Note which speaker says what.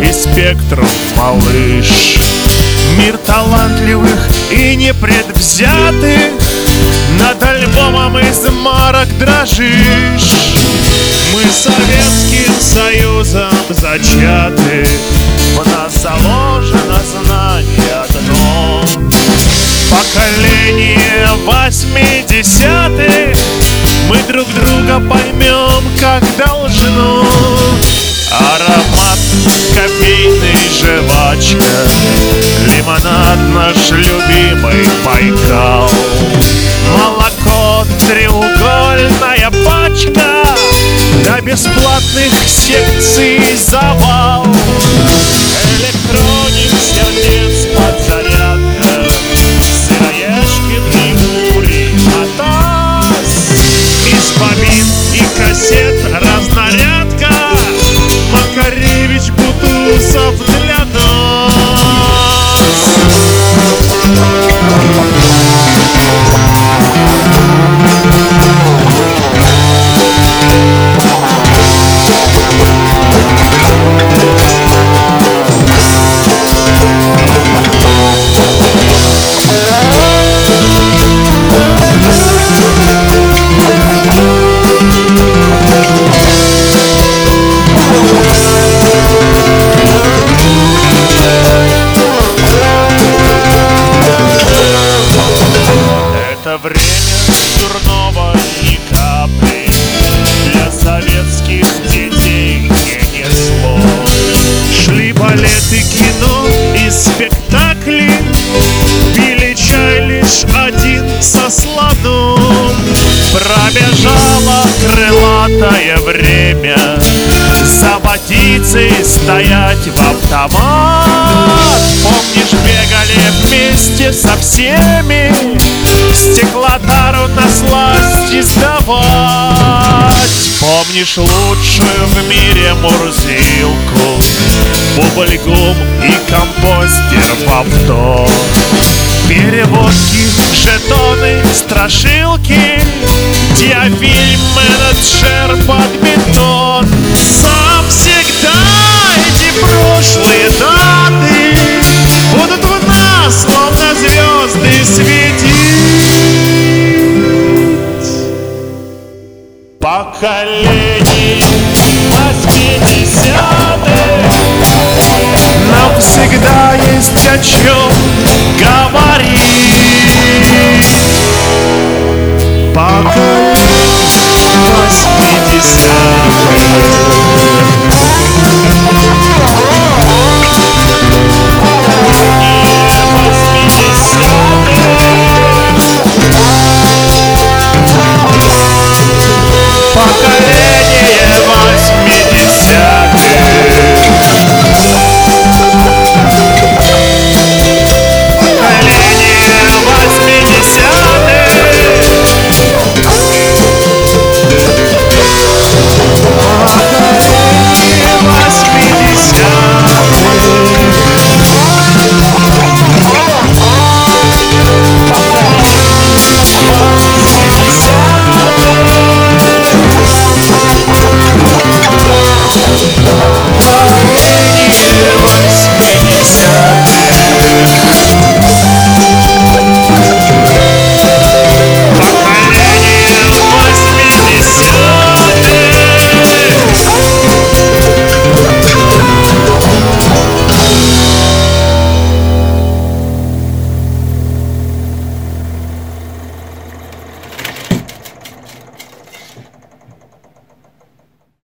Speaker 1: и спектрум, малыш. Мир талантливых и непредвзятых, над альбомом из марок дрожишь. Мы Советским Союзом зачаты, в нас заложено знание одно. Поколение 80-х, мы друг друга поймем, как должно. Аромат кофейной жвачка, лимонад наш любимый Байкал. Молоко треугольная пачка, до бесплатных секций завал. Электроник, сердец, подзарядка, Сыроежкин и Мурий Атас. Из бобин и кассет разнарядка, Макаревич, Бутусов для нас. Это время дурного ни капли для советских детей не несло. Шли балеты, кино и спектакли, пили чай лишь один со слоном. Пробежало крылатое время, за водицей стоять в автомат. Помнишь, бегали вместе со всеми, стеклотару на сласть сдавать. Помнишь лучшую в мире Мурзилку, бубльгум и компостер в авто. Переводки, жетоны, страшилки, диафильм, менеджер, бадминтон. Сам всегда эти прошлые даты будут в нас, словно звезды, светить. Поколение 80-х, нам всегда есть о чем